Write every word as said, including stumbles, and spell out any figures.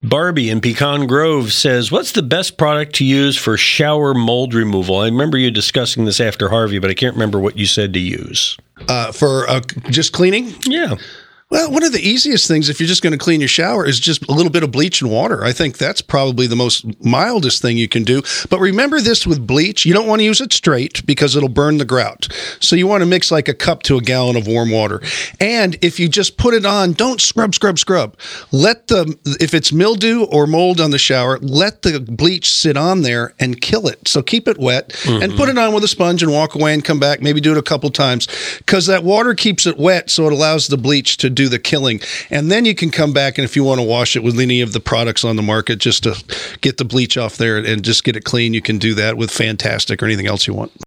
Barbie in Pecan Grove says, what's the best product to use for shower mold removal? I remember you discussing this after Harvey, but I can't remember what you said to use. Uh, for uh, just cleaning? Yeah. Well, one of the easiest things, if you're just going to clean your shower, is just a little bit of bleach and water. I think that's probably the most mildest thing you can do. But remember this with bleach, you don't want to use it straight because it'll burn the grout. So you want to mix like a cup to a gallon of warm water. And if you just put it on, don't scrub, scrub, scrub. Let the, if it's mildew or mold on the shower, let the bleach sit on there and kill it. So keep it wet mm-hmm. and put it on with a sponge and walk away and come back. Maybe do it a couple times because that water keeps it wet. So it allows the bleach to do do the killing, and then you can come back, and if you want to wash it with any of the products on the market just to get the bleach off there and just get it clean, you can do that with Fantastic or anything else you want.